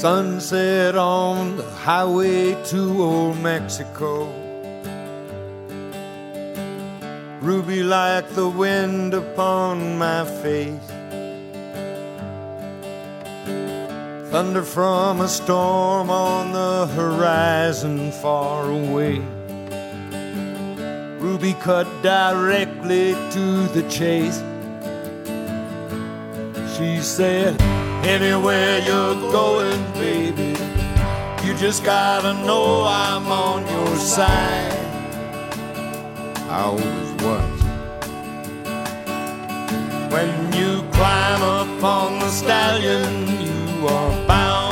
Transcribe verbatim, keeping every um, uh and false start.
Sunset on the highway to old Mexico. Ruby like the wind upon my face. Thunder from a storm on the horizon far away. Ruby cut directly to the chase. She said, anywhere you're going, baby, you just gotta know I'm on your side. I always was. When you climb up on the stallion, you are bound